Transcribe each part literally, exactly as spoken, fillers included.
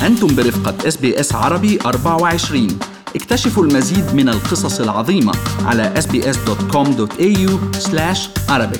أنتم برفقة إس بي إس عربي أربعة وعشرين. اكتشفوا المزيد من القصص العظيمة على إس بي إس دوت كوم دوت إيه يو سلاش عربيك.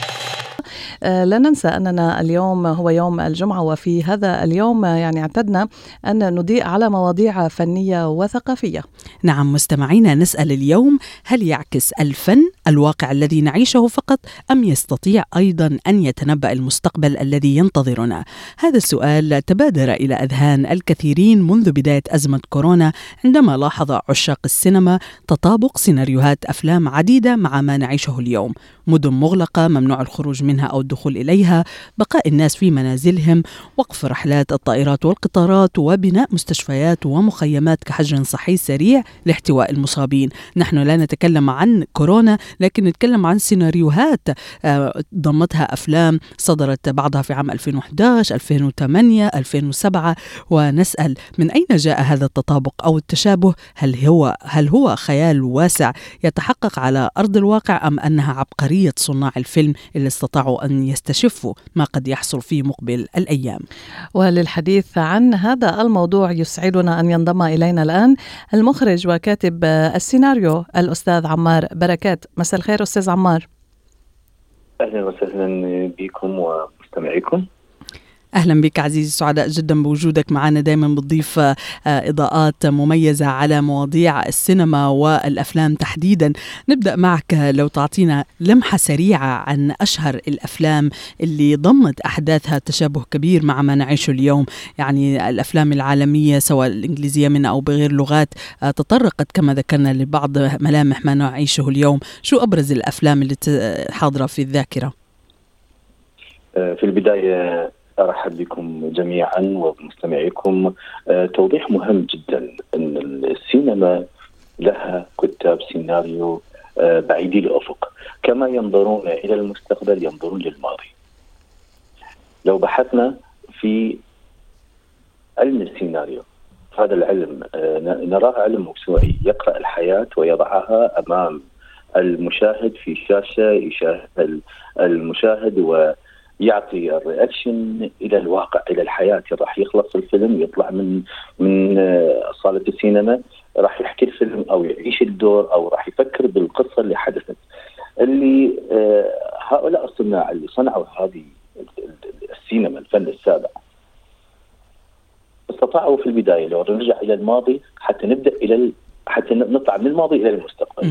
لا ننسى أننا اليوم هو يوم الجمعة، وفي هذا اليوم يعني اعتدنا أن نضيء على مواضيع فنية وثقافية. نعم مستمعينا، نسأل اليوم: هل يعكس الفن الواقع الذي نعيشه فقط، أم يستطيع أيضا أن يتنبأ المستقبل الذي ينتظرنا؟ هذا السؤال تبادر إلى أذهان الكثيرين منذ بداية أزمة كورونا، عندما لاحظ عشاق السينما تطابق سيناريوهات أفلام عديدة مع ما نعيشه اليوم. مدن مغلقة ممنوع الخروج منها أو الدخول إليها، بقاء الناس في منازلهم، وقف رحلات الطائرات والقطارات، وبناء مستشفيات ومخيمات كحجر صحي سريع لاحتواء المصابين. نحن لا نتكلم عن كورونا، لكن نتكلم عن سيناريوهات ضمتها أفلام صدرت بعضها في عام ألفين وإحدى عشر، ألفين وثمانية، ألفين وسبعة، ونسأل من أين جاء هذا التطابق أو التشابه؟ هل هو هل هو خيال واسع يتحقق على أرض الواقع، أم أنها عبقرية صناع الفيلم اللي استطاعوا أن يستشفوا ما قد يحصل في مقبل الأيام؟ وللحديث عن هذا الموضوع يسعدنا أن ينضم إلينا الآن المخرج وكاتب السيناريو الأستاذ عمار بركات. مساء الخير أستاذ عمار. أهلا وسهلا بكم ومستمعيكم. أهلا بك عزيزي، سعداء جدا بوجودك معنا. دائما بتضيف إضاءات مميزة على مواضيع السينما والأفلام تحديدا. نبدأ معك، لو تعطينا لمحة سريعة عن أشهر الأفلام اللي ضمت أحداثها تشابه كبير مع ما نعيشه اليوم. يعني الأفلام العالمية سواء الإنجليزية منها أو بغير لغات تطرقت كما ذكرنا لبعض ملامح ما نعيشه اليوم. شو أبرز الأفلام اللي حاضرة في الذاكرة؟ في البداية أرحب بكم جميعا ومستمعيكم. أه توضيح مهم جدا أن السينما لها كتاب سيناريو أه بعيدي الأفق، كما ينظرون إلى المستقبل ينظرون للماضي. لو بحثنا في علم السيناريو، هذا العلم أه نراه علم موسوعي يقرأ الحياة ويضعها أمام المشاهد في شاشة، يشاهد المشاهد و يعطي الرياكشن إلى الواقع، إلى الحياة. راح يخلص الفيلم، يطلع من من صالة السينما، راح يحكي الفيلم أو يعيش الدور أو راح يفكر بالقصة اللي حدثت. اللي هؤلاء الصناع اللي صنعوا هذه السينما، الفن السابع، استطاعوا في البداية لو نرجع إلى الماضي حتى نبدأ إلى ال... حتى نطلع من الماضي إلى المستقبل.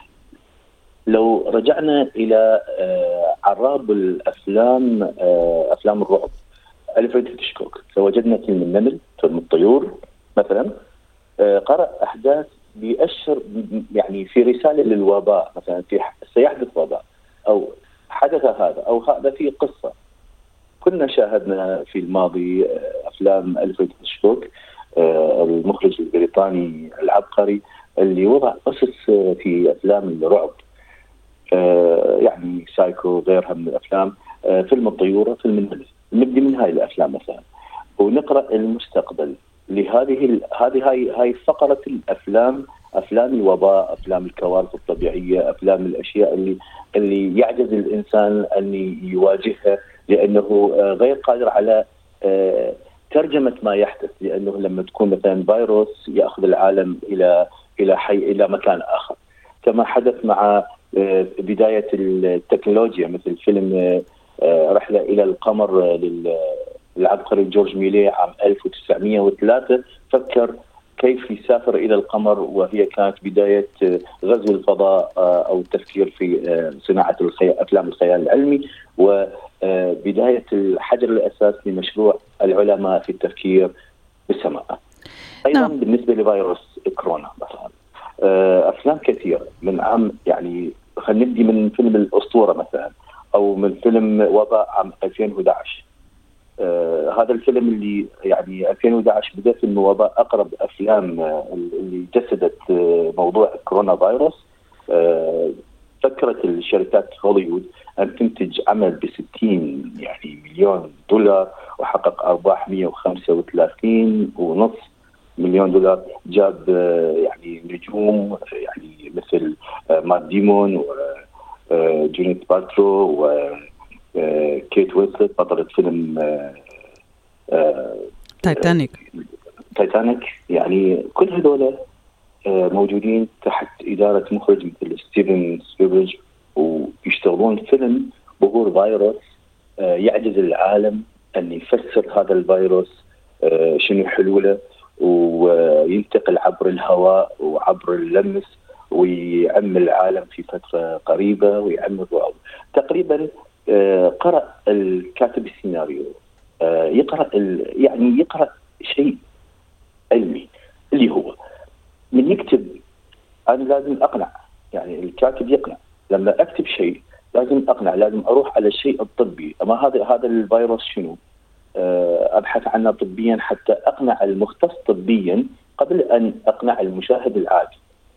لو رجعنا إلى عراب الأفلام، أفلام الرعب، ألفريد هيتشكوك، فوجدنا فيلم النمل، فيلم الطيور مثلا، قرأ أحداث بيأشر يعني في رسالة للوباء، مثلا في سيحدث وباء أو حدث هذا أو هذا في قصة. كنا شاهدنا في الماضي أفلام ألفريد هيتشكوك المخرج البريطاني العبقري اللي وضع قصص في أفلام الرعب، آه يعني سايكو غيرها من الأفلام، آه فيلم الطيورة، فيلم النمل. نبدي من هاي الأفلام مثلا ونقرأ المستقبل لهذه هذه هاي هاي فقرة الأفلام، أفلام الوباء، أفلام الكوارث الطبيعية، أفلام الأشياء اللي اللي يعجز الإنسان أن يواجهها لأنه آه غير قادر على آه ترجمة ما يحدث. لأنه لما تكون مثلا فيروس يأخذ العالم إلى إلى حي إلى مكان آخر، كما حدث مع بداية التكنولوجيا مثل فيلم رحلة إلى القمر للعبقري جورج ميلي عام ألف وتسعمئة وثلاثة. فكر كيف يسافر إلى القمر، وهي كانت بداية غزو الفضاء أو التفكير في صناعة أفلام الخيال العلمي، وبداية الحجر الأساس لمشروع العلماء في التفكير بالسماء. أيضا نعم. بالنسبة لفيروس كورونا مثلا أفلام كثيرة من عام، يعني خلينا نبدي من فيلم الأسطورة مثلا، أو من فيلم وباء عام ألفين وإحدى عشر. آه هذا الفيلم اللي يعني ألفين وإحدى عشر بدأ فيلم وباء أقرب أفلام آه اللي جسدت آه موضوع كورونا فيروس. آه فكرت الشركات هوليوود أن تنتج عمل بستين يعني مليون دولار وحقق أرباح مئة وخمسة وثلاثين ونص مليون دولار. جاب يعني نجوم يعني مثل مات ديمون وجونيت بالترو وكيت وينسلت بطلة فيلم تايتانيك تايتانيك، يعني كل هذول موجودين تحت إدارة مخرج مثل ستيفن سبيلبرج، ويشتغلون فيلم ظهور فيروس يعجز العالم أن يفسر هذا الفيروس شنو حلوله، وينتقل عبر الهواء وعبر اللمس ويعم العالم في فترة قريبة ويعم الرعب. تقريبا قرأ الكاتب السيناريو يقرأ يعني يقرأ شيء علمي اللي هو من يكتب. أنا لازم أقنع، يعني الكاتب يقنع. لما أكتب شيء لازم أقنع، لازم أروح على الشيء الطبي. أما هذا هذا الفيروس شنو؟ أبحث عنه طبيا حتى أقنع المختص طبيا قبل أن أقنع المشاهد العادي.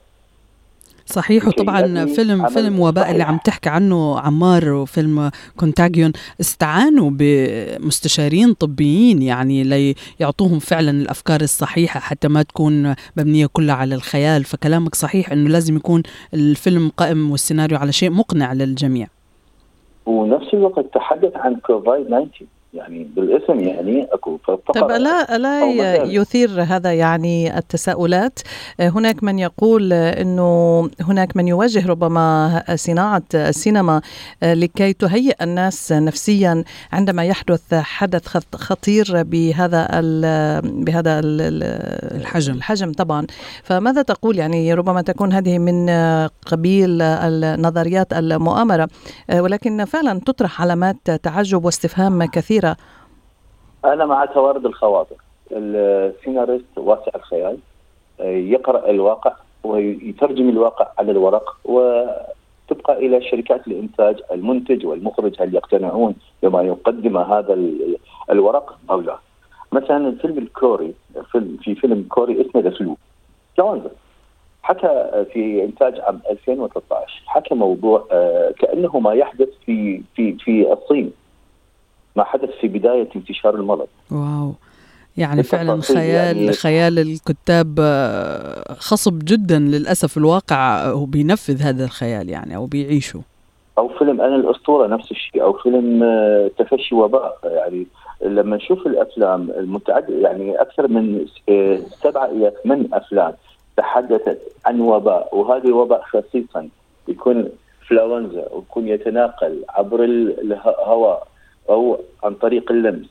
صحيح. وطبعا فيلم فيلم وباء اللي عم تحكي عنه عمار وفيلم كونتاجيون استعانوا بمستشارين طبيين يعني ليعطوهم فعلا الأفكار الصحيحة حتى ما تكون مبنية كلها على الخيال. فكلامك صحيح إنه لازم يكون الفيلم قائم والسيناريو على شيء مقنع للجميع. ونفس الوقت تحدث عن كوفيد تسعة عشر يعني بالاسم، يعني اكو طيب لا لا يثير هذا يعني التساؤلات. هناك من يقول انه هناك من يوجه ربما صناعة السينما لكي تهيئ الناس نفسيا عندما يحدث حدث خطير بهذا ال بهذا ال الحجم الحجم طبعا. فماذا تقول؟ يعني ربما تكون هذه من قبيل النظريات المؤامرة، ولكن فعلا تطرح علامات تعجب واستفهام كثيرة. أنا مع توارد الخواطر. السيناريست واسع الخيال، يقرأ الواقع ويترجم الواقع على الورق، وتبقى إلى شركات الإنتاج المنتج والمخرج هل يقتنعون بما يقدم هذا الورق أو لا. مثلا الفيلم الكوري، في فيلم كوري اسمه ذا فلو جوانزا، حكى في إنتاج عام ألفين وثلاثة عشر، حكى موضوع كأنه ما يحدث في في في الصين، ما حدث في بداية انتشار المرض. واو، يعني فعلا خيال يعني خيال الكتاب خصب جدا للأسف. الواقع هو بينفذ هذا الخيال يعني أو بيعيشه. أو فيلم أنا الأسطورة نفس الشيء، أو فيلم تفشي وباء. يعني لما نشوف الأفلام المتعددة، يعني أكثر من سبعة إلى ثمان أفلام تحدثت عن وباء، وهذه الوباء خصيصا يكون فلونزا ويكون يتناقل عبر الهواء أو عن طريق اللمس.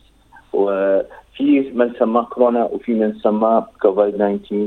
وفي من سماه كورونا، وفي من سماه كوفيد تسعة عشر،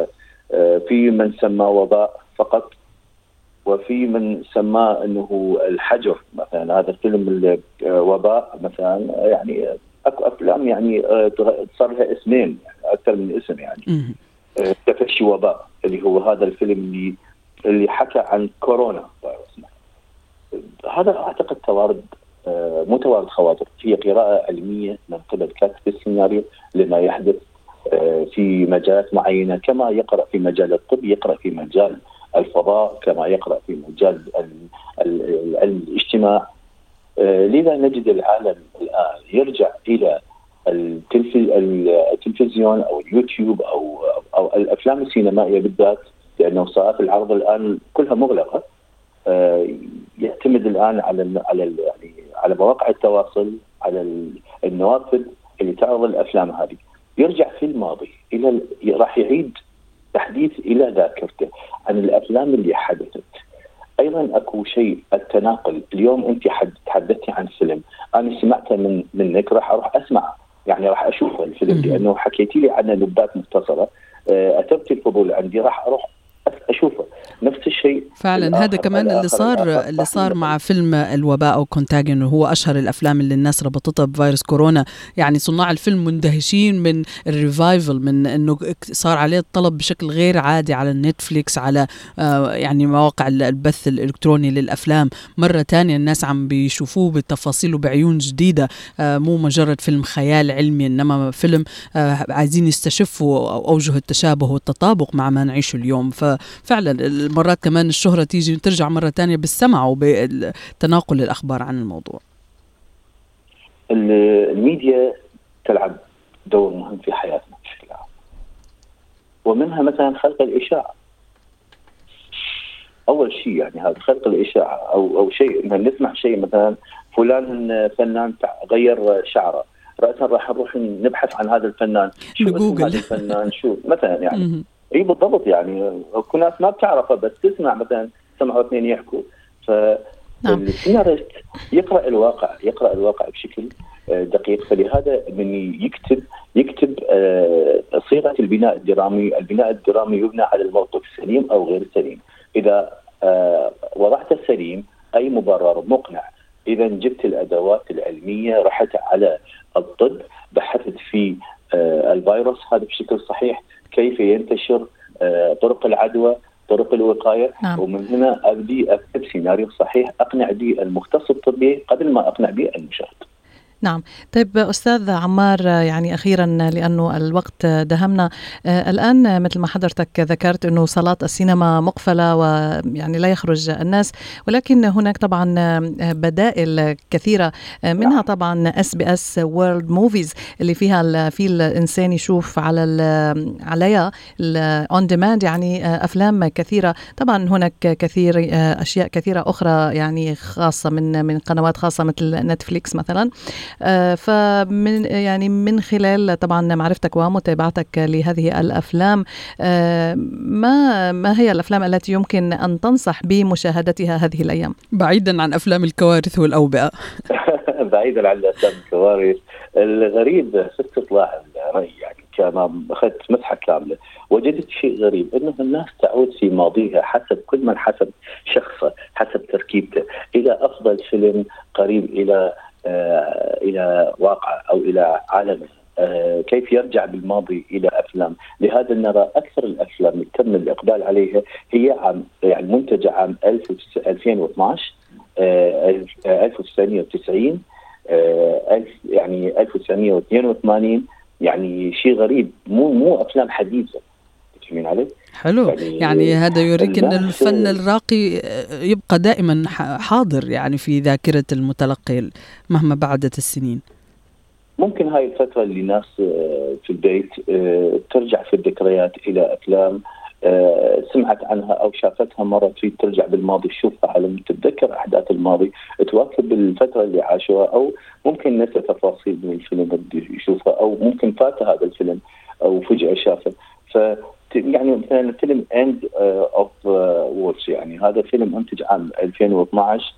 وفي من سماه وباء فقط، وفي من سماه أنه الحجر مثلا. هذا فيلم الوباء مثلا، يعني أكو أفلام يعني صار لها اسمين، يعني أكثر من اسم. يعني تفشي وباء اللي هو هذا الفيلم اللي اللي حكى عن كورونا فيروس. هذا أعتقد توارد متوارد خواطر، هي قراءة علمية من قبل كاتب السيناريو لما يحدث في مجالات معينة، كما يقرأ في مجال الطب، يقرأ في مجال الفضاء، كما يقرأ في مجال العلم الاجتماع. لذا نجد العالم الآن يرجع إلى التلفزيون أو اليوتيوب أو أو الأفلام السينمائية بالذات، لأنه صارت العرض الآن كلها مغلقة. يعتمد الآن على على يعني على مواقع التواصل، على النوافذ اللي تعرض الأفلام هذه. يرجع في الماضي إلى راح يعيد تحديث إلى ذاكرته عن الأفلام اللي حدثت. أيضا أكو شيء التناقل. اليوم أنت تحدثتي عن فيلم أنا سمعته من منك، راح أروح أسمع، يعني راح أشوف الفيلم لأنه حكيتي لي عنه نبذات مختصرة، أتبت الفضول عندي، راح أروح أشوفه. نفس الشيء فعلا. هذا كمان اللي صار اللي صار مع فيلم الوباء أو كونتاجيون، وهو أشهر الأفلام اللي الناس ربطتها بفيروس كورونا. يعني صناع الفيلم مندهشين من الريفايفل، من إنه صار عليه الطلب بشكل غير عادي على النتفليكس، على آه يعني مواقع البث الإلكتروني للأفلام. مرة تانية الناس عم بيشوفوه بتفاصيله بعيون جديدة، آه مو مجرد فيلم خيال علمي، إنما فيلم آه عايزين يستشفوا أوجه التشابه والتطابق مع ما نعيشه اليوم. ففعلا مرات كمان الشهرة تيجي وترجع مرة تانية بالسمع وبالتناقل الأخبار عن الموضوع. الميديا تلعب دور مهم في حياتنا بشكل عام، ومنها مثلا خلق الإشاعة. أول شيء يعني هذا خلق الإشاعة، أو أو شيء إن نسمع شيء مثلا فلان فنان غير شعره، رأسا راح نروح نبحث عن هذا الفنان، شو اسم هذا الفنان، شو مثلا يعني اي بالضبط. يعني كل ناس ما بتعرفه بس تسمع مثلا سمعوا اثنين يحكوا. فالسيناريست يقرأ الواقع يقرأ الواقع بشكل دقيق. فلهذا من يكتب يكتب صيغة البناء الدرامي. البناء الدرامي يبنى على الموقف سليم أو غير سليم. إذا وضعت السليم أي مبرر مقنع، إذا جبت الأدوات العلمية، رحت على الطب، بحثت في الفيروس هذا بشكل صحيح، كيف ينتشر، طرق العدوى، طرق الوقاية. نعم. ومن هنا أبدي أكتب سيناريو صحيح أقنع به المختص الطبي قبل ما أقنع به المشاهد. نعم. طيب أستاذ عمار، يعني أخيرا لأنه الوقت دهمنا، الآن مثل ما حضرتك ذكرت أنه صالات السينما مقفلة ويعني لا يخرج الناس، ولكن هناك طبعا بدائل كثيرة، منها طبعا اس بي اس وورلد موفيز اللي فيها في الإنسان يشوف على عليها اون ديماند، يعني أفلام كثيرة. طبعا هناك كثير أشياء كثيرة أخرى يعني خاصة من من قنوات خاصة مثل نتفليكس مثلا. آه فمن يعني من خلال طبعا معرفتك ومتابعتك لهذه الأفلام، آه ما ما هي الأفلام التي يمكن أن تنصح بمشاهدتها هذه الأيام؟ بعيدا عن أفلام الكوارث والأوبئة. بعيدا عن أفلام الكوارث. الغريب في استطلاع الرأي يعني كما أخذت مسحة كاملة، وجدت شيء غريب، أنه الناس تعود في ماضيها حسب كل من حسب شخصه، حسب تركيبته، إلى أفضل فيلم قريب إلى آه إلى واقع أو إلى عالم، آه كيف يرجع بالماضي إلى أفلام. لهذا نرى أكثر الأفلام اللي تم الإقبال عليها هي عام يعني منتجة عام ألفين واثناشر، آه ألف وتسعمائة وتسعين، آه يعني ألف وتسعمائة واثنين وثمانين. يعني شيء غريب، مو مو أفلام حديثة. تفهمين علي؟ حلو. يعني, يعني هذا يوريك أن الفن الراقي يبقى دائما حاضر يعني في ذاكرة المتلقي مهما بعدت السنين. ممكن هاي الفترة اللي ناس في البيت ترجع في الذكريات إلى أفلام سمعت عنها أو شافتها مرة، تريد ترجع بالماضي تشوفها على تتذكر أحداث الماضي، تواكب الفترة اللي عاشوها، أو ممكن نسى تفاصيل من الفيلم اللي يشوفها، أو ممكن فات هذا الفيلم أو فجأة شافه. ف يعني مثلا فيلم End of Wars، يعني هذا فيلم منتج عام ألفين واثناشر،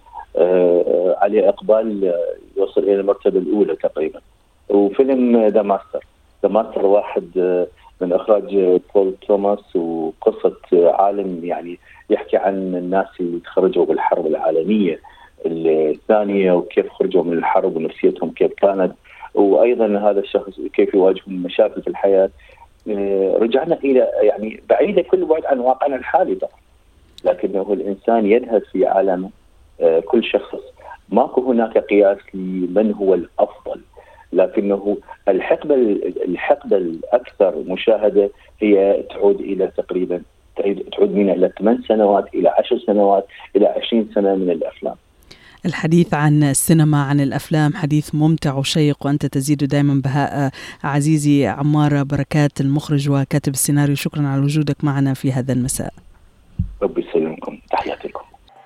عليه إقبال يوصل إلى المرتبة الأولى تقريبا. وفيلم ذا ماستر ذا ماستر واحد من إخراج بول توماس، وقصة عالم يعني يحكي عن الناس اللي تخرجوا بالحرب العالمية الثانية وكيف خرجوا من الحرب ونفسيتهم كيف كانت، وأيضا هذا الشخص كيف يواجه مشاكل في الحياة. رجعنا إلى يعني بعيدة كل بعد عن واقعنا الحالي طبعا، لكنه الإنسان يذهب في عالمه. كل شخص ماكو هناك قياس لمن هو الأفضل، لكنه الحقبة الحقبة الأكثر مشاهدة هي تعود إلى تقريبا تعود من إلى ثمان سنوات إلى عشر سنوات إلى عشرين سنة من الأفلام. الحديث عن السينما، عن الأفلام، حديث ممتع وشيق، وأنت تزيد دائما بهاء. عزيزي عمار بركات، المخرج وكاتب السيناريو، شكرا على وجودك معنا في هذا المساء. ربي يسلمكم، تحياتي لكم.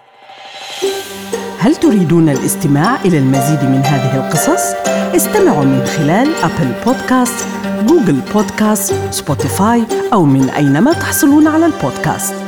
هل تريدون الاستماع إلى المزيد من هذه القصص؟ استمعوا من خلال أبل بودكاست، جوجل بودكاست، سبوتيفاي، أو من أينما تحصلون على البودكاست.